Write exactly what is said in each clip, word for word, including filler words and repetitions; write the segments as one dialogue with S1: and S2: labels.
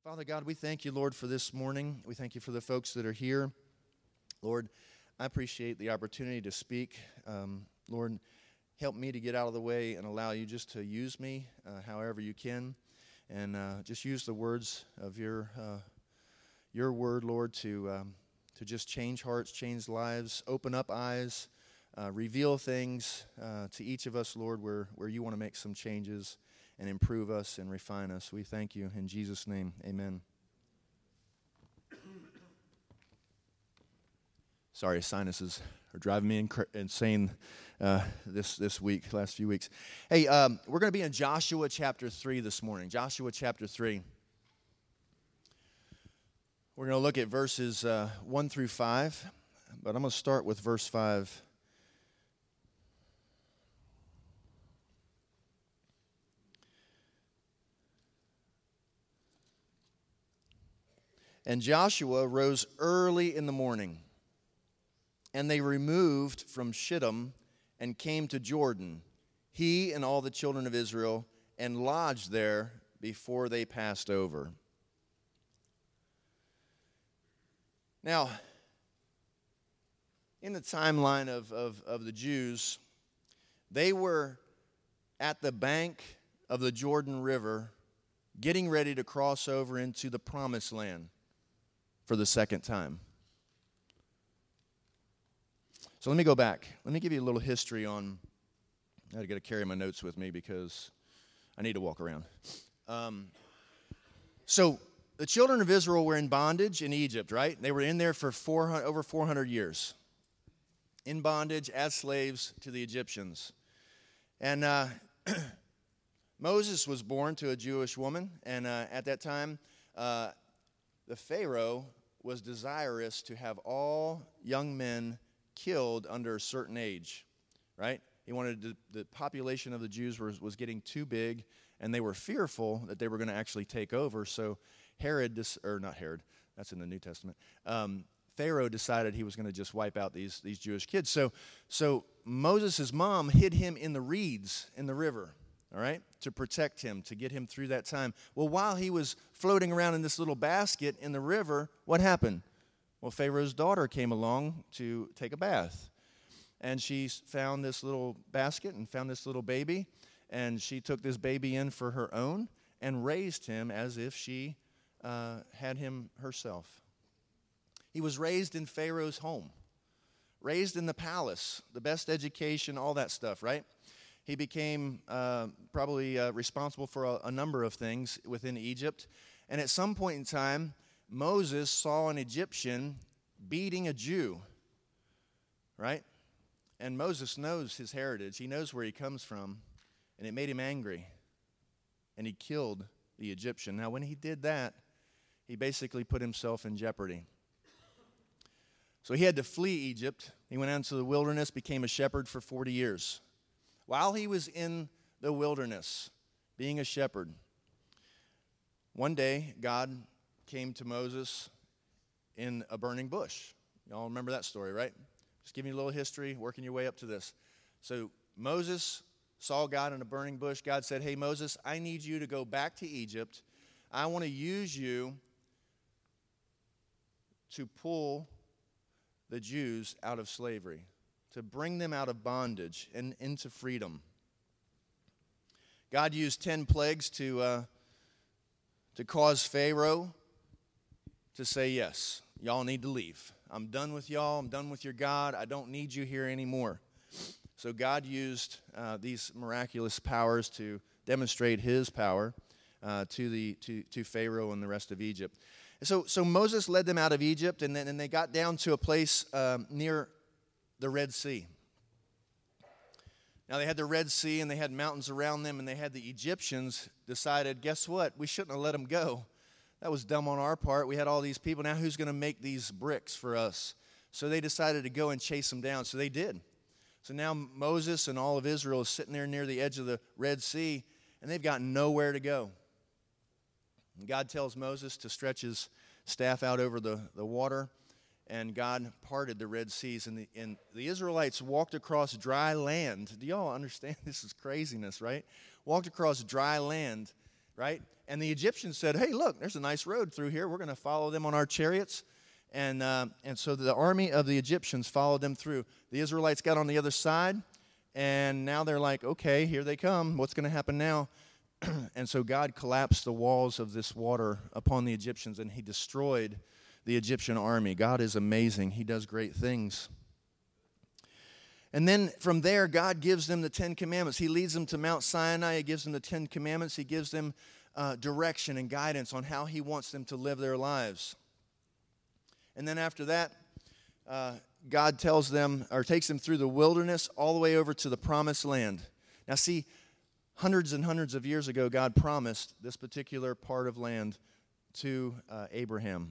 S1: Father God, we thank you, Lord, for this morning. We thank you for the folks that are here. Lord, I appreciate the opportunity to speak. Um, Lord, help me to get out of the way and allow you just to use me uh, however you can. And uh, just use the words of your uh, your word, Lord, to um, to just change hearts, change lives, open up eyes, uh, reveal things uh, to each of us, Lord, where, where you want to make some changes and improve us and refine us. We thank you. In Jesus' name, amen. Sorry, sinuses are driving me inc- insane uh, this this week, last few weeks. Hey, um, we're going to be in Joshua chapter three this morning. Joshua chapter three. We're going to look at verses uh, one through five, but I'm going to start with verse five. And Joshua rose early in the morning, and they removed from Shittim and came to Jordan, he and all the children of Israel, and lodged there before they passed over. Now, in the timeline of, of, of the Jews, they were at the bank of the Jordan River getting ready to cross over into the Promised Land for the second time. So let me go back. Let me give you a little history on, I got to carry my notes with me because I need to walk around. Um, so the children of Israel were in bondage in Egypt, right? They were in there for four hundred, over four hundred years, in bondage as slaves to the Egyptians. And uh, Moses was born to a Jewish woman, and uh, at that time, uh, the Pharaoh was desirous to have all young men killed under a certain age, right? He wanted to, the population of the Jews was, was getting too big, and they were fearful that they were going to actually take over. So Herod, or not Herod, that's in the New Testament, um, Pharaoh decided he was going to just wipe out these, these Jewish kids. So, so Moses' mom hid him in the reeds in the river, all right, to protect him, to get him through that time. Well, while he was floating around in this little basket in the river, what happened? Well, Pharaoh's daughter came along to take a bath, and she found this little basket and found this little baby, and she took this baby in for her own and raised him as if she uh, had him herself. He was raised in Pharaoh's home, raised in the palace, the best education, all that stuff, right? He became uh, probably uh, responsible for a, a number of things within Egypt. And at some point in time, Moses saw an Egyptian beating a Jew, right? And Moses knows his heritage. He knows where he comes from. And it made him angry. And he killed the Egyptian. Now, when he did that, he basically put himself in jeopardy. So he had to flee Egypt. He went out into the wilderness, became a shepherd for forty years. While he was in the wilderness, being a shepherd, one day God came to Moses in a burning bush. Y'all remember that story, right? Just giving you a little history, working your way up to this. So Moses saw God in a burning bush. God said, hey, Moses, I need you to go back to Egypt. I want to use you to pull the Jews out of slavery, to bring them out of bondage and into freedom. God used ten plagues to uh, to cause Pharaoh to say, yes, y'all need to leave. I'm done with y'all. I'm done with your God. I don't need you here anymore. So God used uh, these miraculous powers to demonstrate his power uh, to the to, to Pharaoh and the rest of Egypt. So, so Moses led them out of Egypt, and then and they got down to a place um, near the Red Sea. Now, they had the Red Sea, and they had mountains around them, and they had the Egyptians decided, guess what? We shouldn't have let them go. That was dumb on our part. We had all these people. Now who's going to make these bricks for us? So they decided to go and chase them down. So they did. So now Moses and all of Israel is sitting there near the edge of the Red Sea, and they've got nowhere to go. And God tells Moses to stretch his staff out over the, the water, and God parted the Red Seas, and the, and the Israelites walked across dry land. Do y'all understand? This is craziness, right? Walked across dry land right? And the Egyptians said, hey, look, there's a nice road through here. We're going to follow them on our chariots. And, uh, and so the army of the Egyptians followed them through. The Israelites got on the other side, and now they're like, okay, here they come. What's going to happen now? And so God collapsed the walls of this water upon the Egyptians, and he destroyed the Egyptian army. God is amazing. He does great things. And then from there, God gives them the Ten Commandments. He leads them to Mount Sinai. He gives them the Ten Commandments. He gives them uh, direction and guidance on how he wants them to live their lives. And then after that, uh, God tells them, or takes them through the wilderness all the way over to the Promised Land. Now see, hundreds and hundreds of years ago, God promised this particular part of land to uh, Abraham.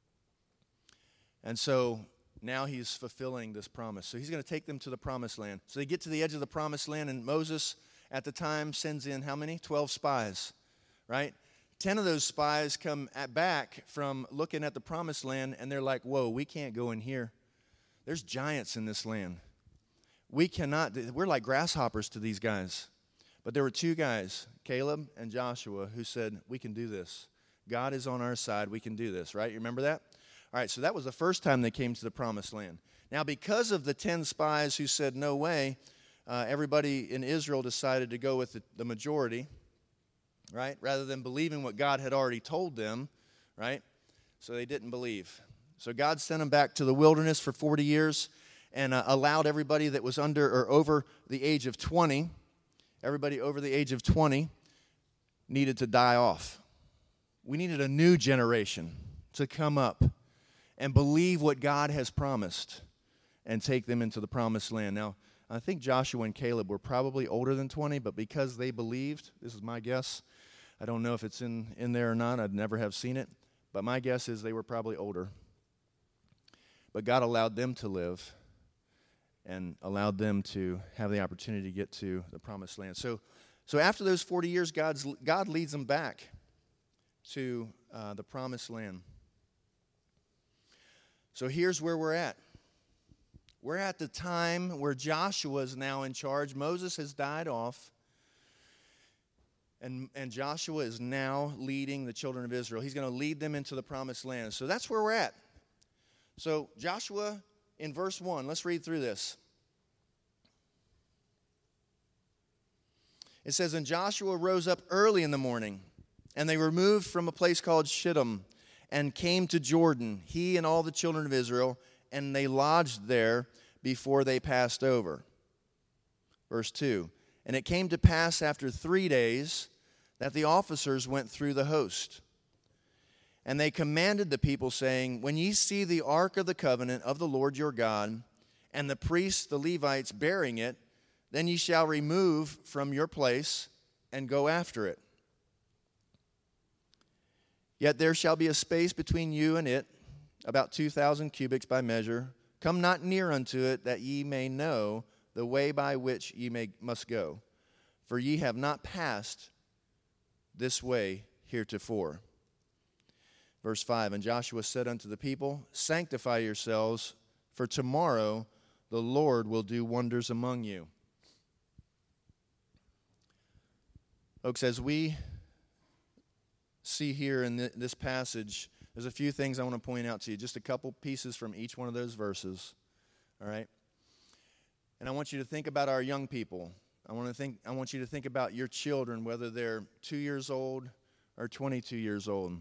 S1: And so now he's fulfilling this promise. So he's going to take them to the Promised Land. So they get to the edge of the Promised Land, and Moses at the time sends in how many? Twelve spies, right? Ten of those spies come at back from looking at the Promised Land, and they're like, whoa, we can't go in here. There's giants in this land. We cannot, we're like grasshoppers to these guys. But there were two guys, Caleb and Joshua, who said, we can do this. God is on our side. We can do this, right? You remember that? All right, so that was the first time they came to the Promised Land. Now, because of the ten spies who said no way, uh, everybody in Israel decided to go with the, the majority, right? Rather than believing what God had already told them, right? So they didn't believe. So God sent them back to the wilderness for forty years and uh, allowed everybody that was under or over the age of twenty, everybody over the age of twenty needed to die off. We needed a new generation to come up and believe what God has promised and take them into the Promised Land. Now, I think Joshua and Caleb were probably older than twenty, but because they believed, this is my guess, I don't know if it's in, in there or not, I'd never have seen it, but my guess is they were probably older. But God allowed them to live and allowed them to have the opportunity to get to the Promised Land. So, so after those forty years, God's, God leads them back to uh, the Promised Land. So here's where we're at. We're at the time where Joshua is now in charge. Moses has died off. And, and Joshua is now leading the children of Israel. He's going to lead them into the Promised Land. So that's where we're at. So Joshua, in verse one, let's read through this. It says, and Joshua rose up early in the morning, and they removed from a place called Shittim, and came to Jordan, he and all the children of Israel, and they lodged there before they passed over. Verse two, and it came to pass after three days that the officers went through the host. And they commanded the people, saying, when ye see the ark of the covenant of the Lord your God, and the priests, the Levites, bearing it, then ye shall remove from your place and go after it. Yet there shall be a space between you and it, about two thousand cubits by measure. Come not near unto it, that ye may know the way by which ye may, must go. For ye have not passed this way heretofore. Verse five, and Joshua said unto the people, sanctify yourselves, for tomorrow the Lord will do wonders among you. Folks, as we see here in this passage, there's a few things I want to point out to you. Just a couple pieces from each one of those verses. All right? And I want you to think about our young people. I want to think I want you to think about your children, whether they're two years old or twenty-two years old.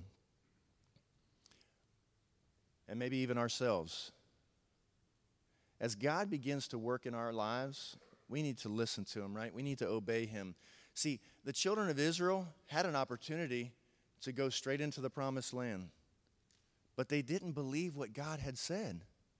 S1: And maybe even ourselves. As God begins to work in our lives, we need to listen to him, right? We need to obey him. See, the children of Israel had an opportunity to go straight into the Promised Land. But they didn't believe what God had said.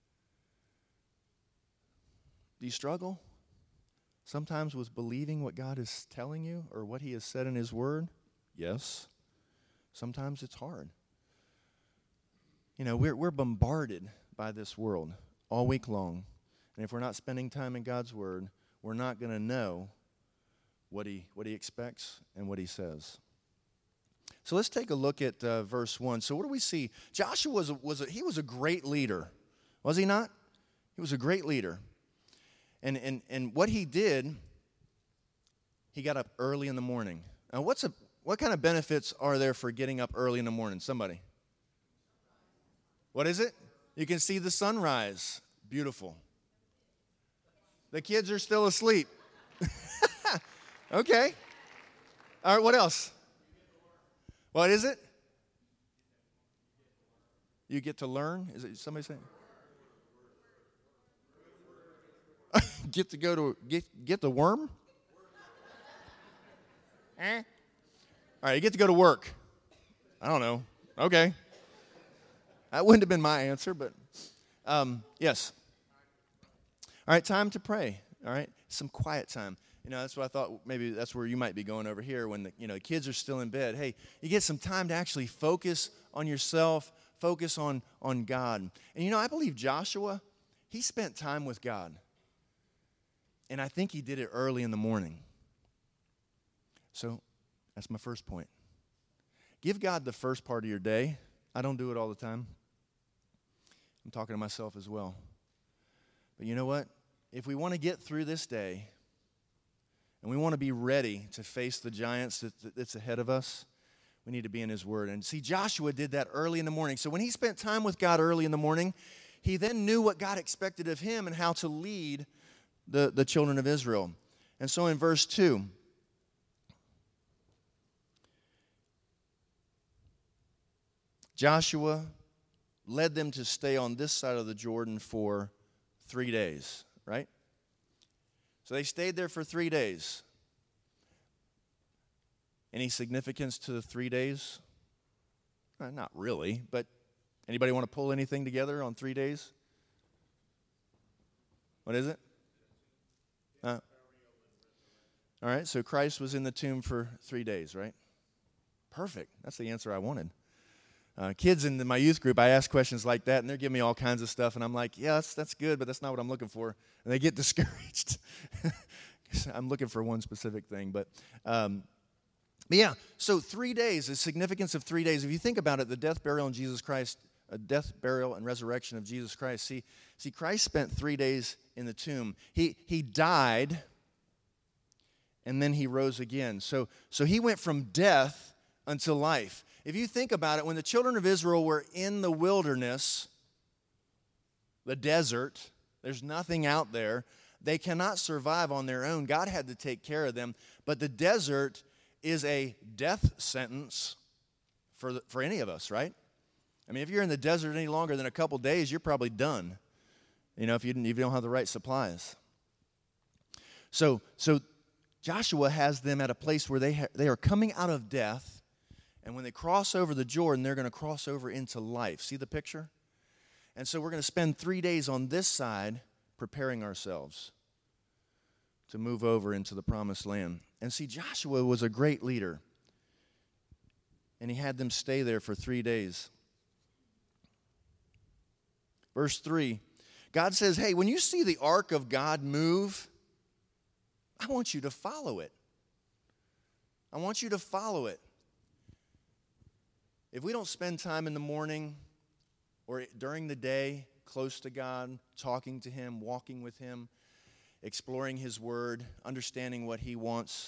S1: Do you struggle sometimes with believing what God is telling you or what he has said in his word? Yes. Sometimes it's hard. You know, we're, we're bombarded by this world all week long. And if we're not spending time in God's word, we're not going to know what he, what he expects and what he says. So let's take a look at uh, verse one. So what do we see? Joshua was a, was a, he was a great leader, was he not? He was a great leader. And, and, and what he did, he got up early in the morning. Now, what's a, what kind of benefits are there for getting up early in the morning? Somebody. What is it? You can see the sunrise. Beautiful. The kids are still asleep. Okay. All right, what else? What is it? You get to learn? Is it somebody saying? Get to go to, get, get the worm? Eh? All right, you get to go to work. I don't know. Okay. That wouldn't have been my answer, but um, yes. All right, time to pray. All right, some quiet time. You know, that's what I thought. Maybe that's where you might be going over here when the you know the kids are still in bed. Hey, you get some time to actually focus on yourself, focus on on God. And you know, I believe Joshua, he spent time with God, and I think he did it early in the morning. So that's my first point. Give God the first part of your day. I don't do it all the time. I'm talking to myself as well. But you know what? If we want to get through this day and we want to be ready to face the giants that, that's ahead of us, we need to be in His Word. And see, Joshua did that early in the morning. So when he spent time with God early in the morning, he then knew what God expected of him and how to lead the, the children of Israel. And so in verse two, Joshua led them to stay on this side of the Jordan for three days, right? So they stayed there for three days. Any significance to the three days? Uh, not really, but anybody want to pull anything together on three days? What is it? Uh, all right, so Christ was in the tomb for three days, right? Perfect. That's the answer I wanted. Uh, kids in my youth group, I ask questions like that, and they're giving me all kinds of stuff, and I'm like, yeah, that's, that's good, but that's not what I'm looking for. And they get discouraged. I'm looking for one specific thing. But, um, but yeah, so three days, the significance of three days. If you think about it, the death, burial, and Jesus Christ, uh, death, burial, and resurrection of Jesus Christ. See, see, Christ spent three days in the tomb. He, he died, and then he rose again. So, so he went from death unto life. If you think about it, when the children of Israel were in the wilderness, the desert, there's nothing out there. They cannot survive on their own. God had to take care of them. But the desert is a death sentence for, the, for any of us, right? I mean, if you're in the desert any longer than a couple days, you're probably done, you know, if you, if you don't have the right supplies. So, so Joshua has them at a place where they, ha- they are coming out of death. And when they cross over the Jordan, they're going to cross over into life. See the picture? And so we're going to spend three days on this side preparing ourselves to move over into the promised land. And see, Joshua was a great leader. And he had them stay there for three days. Verse three, God says, hey, when you see the ark of God move, I want you to follow it. I want you to follow it. If we don't spend time in the morning or during the day close to God, talking to Him, walking with Him, exploring His Word, understanding what He wants,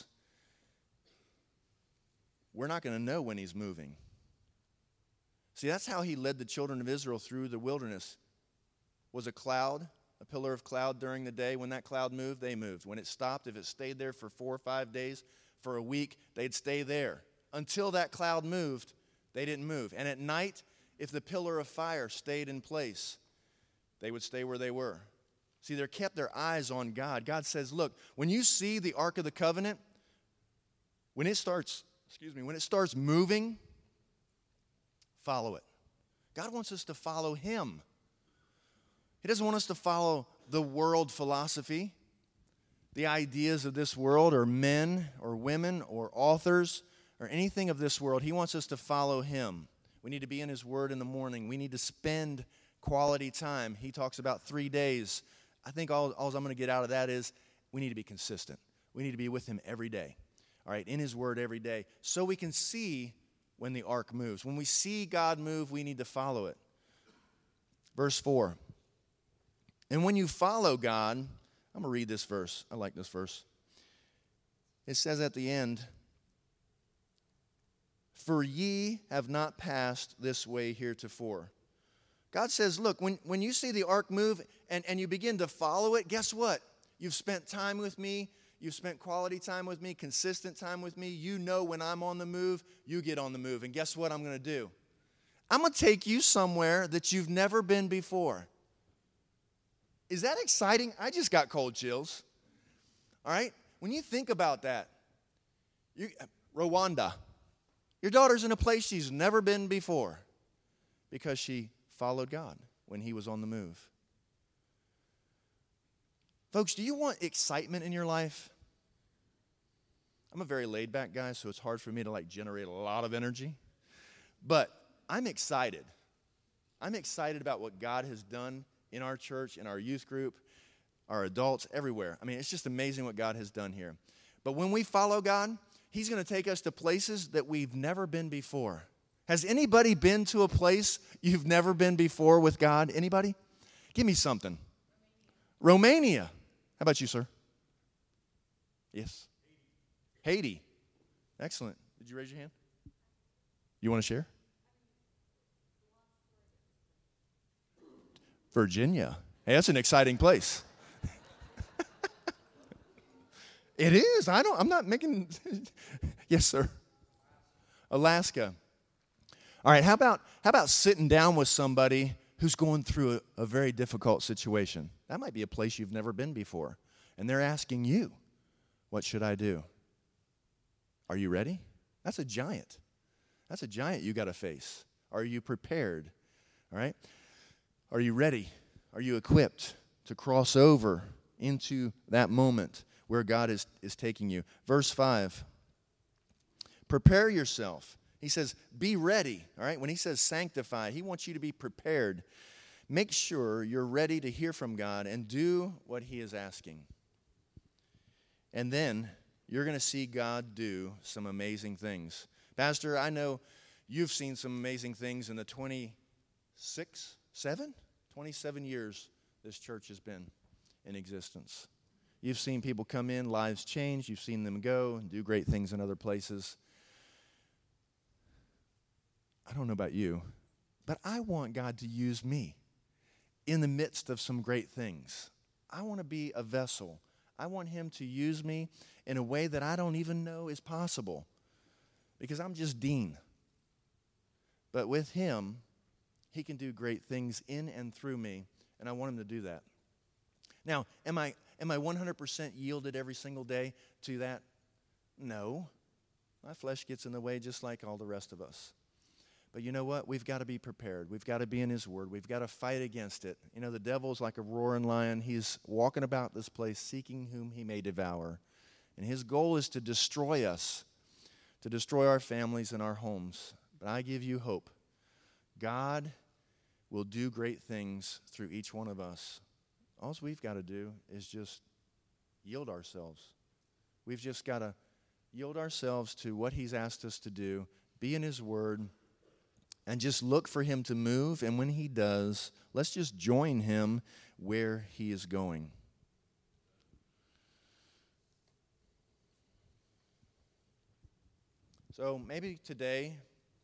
S1: we're not going to know when He's moving. See, that's how He led the children of Israel through the wilderness. Was a cloud, a pillar of cloud during the day. When that cloud moved, they moved. When it stopped, if it stayed there for four or five days, for a week, they'd stay there. Until that cloud moved, they didn't move. And at night, if the pillar of fire stayed in place, they would stay where they were. See, they kept their eyes on God. God says, look, when you see the Ark of the Covenant, when it starts, excuse me, when it starts moving, follow it. God wants us to follow Him. He doesn't want us to follow the world philosophy, the ideas of this world, or men, or women, or authors, or anything of this world. He wants us to follow Him. We need to be in His Word in the morning. We need to spend quality time. He talks about three days. I think all, all I'm going to get out of that is we need to be consistent. We need to be with Him every day, all right, in His Word every day, so we can see when the ark moves. When we see God move, we need to follow it. Verse four. And when you follow God, I'm going to read this verse. I like this verse. It says at the end, for ye have not passed this way heretofore. God says, look, when, when you see the ark move and, and you begin to follow it, guess what? You've spent time with me. You've spent quality time with me, consistent time with me. You know when I'm on the move, you get on the move. And guess what I'm going to do? I'm going to take you somewhere that you've never been before. Is that exciting? I just got cold chills. All right? When you think about that, you, Rwanda, your daughter's in a place she's never been before because she followed God when he was on the move. Folks, do you want excitement in your life? I'm a very laid-back guy, so it's hard for me to like generate a lot of energy. But I'm excited. I'm excited about what God has done in our church, in our youth group, our adults, everywhere. I mean, it's just amazing what God has done here. But when we follow God, he's going to take us to places that we've never been before. Has anybody been to a place you've never been before with God? Anybody? Give me something. Romania. How about you, sir? Yes. Haiti. Excellent. Did you raise your hand? You want to share? Virginia. Hey, that's an exciting place. It is. I don't, I'm not making, yes, sir. Alaska. All right, how about, how about sitting down with somebody who's going through a, a very difficult situation? That might be a place you've never been before. And they're asking you, what should I do? Are you ready? That's a giant. That's a giant you got to face. Are you prepared? All right? Are you ready? Are you equipped to cross over into that moment where God is, is taking you? Verse five, prepare yourself. He says, be ready. All right? When he says sanctify, he wants you to be prepared. Make sure you're ready to hear from God and do what he is asking. And then you're going to see God do some amazing things. Pastor, I know you've seen some amazing things in the twenty-six, seven, twenty-seven years this church has been in existence. You've seen people come in, lives change. You've seen them go and do great things in other places. I don't know about you, but I want God to use me in the midst of some great things. I want to be a vessel. I want him to use me in a way that I don't even know is possible because I'm just Dean. But with him, he can do great things in and through me, and I want him to do that. Now, am I am I one hundred percent yielded every single day to that? No. My flesh gets in the way just like all the rest of us. But you know what? We've got to be prepared. We've got to be in his word. We've got to fight against it. You know, the devil's like a roaring lion. He's walking about this place seeking whom he may devour. And his goal is to destroy us, to destroy our families and our homes. But I give you hope. God will do great things through each one of us. All we've got to do is just yield ourselves. We've just got to yield ourselves to what he's asked us to do, be in his word, and just look for him to move. And when he does, let's just join him where he is going. So maybe today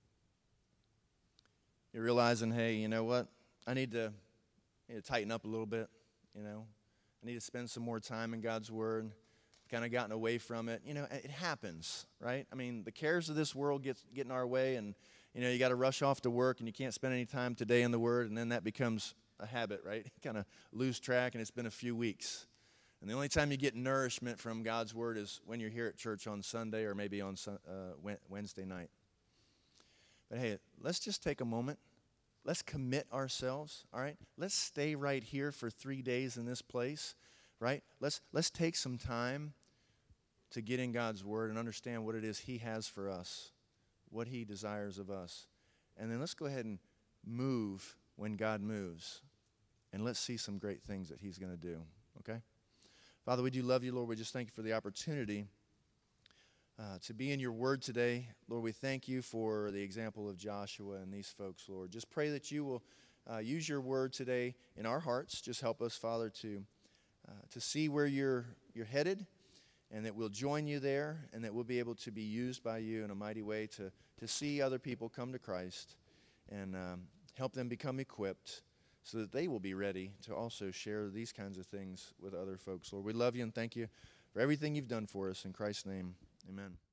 S1: you're realizing, hey, you know what? I need to, I need to tighten up a little bit, you know. I need to spend some more time in God's word. I've kind of gotten away from it. You know, it happens, right? I mean, the cares of this world get, get in our way, and you know, you got to rush off to work, and you can't spend any time today in the Word, and then that becomes a habit, right? You kind of lose track, and it's been a few weeks. And the only time you get nourishment from God's Word is when you're here at church on Sunday or maybe on uh, Wednesday night. But hey, let's just take a moment. Let's commit ourselves, all right? Let's stay right here for three days in this place, right? Let's, let's take some time to get in God's Word and understand what it is he has for us, what he desires of us. And then let's go ahead and move when God moves. And let's see some great things that he's going to do, okay? Father, we do love you, Lord. We just thank you for the opportunity uh, to be in your word today. Lord, we thank you for the example of Joshua and these folks, Lord. Just pray that you will uh, use your word today in our hearts. Just help us, Father, to uh, to see where you're you're headed and that we'll join you there, and that we'll be able to be used by you in a mighty way to, to see other people come to Christ and um, help them become equipped so that they will be ready to also share these kinds of things with other folks. Lord, we love you and thank you for everything you've done for us. In Christ's name, amen.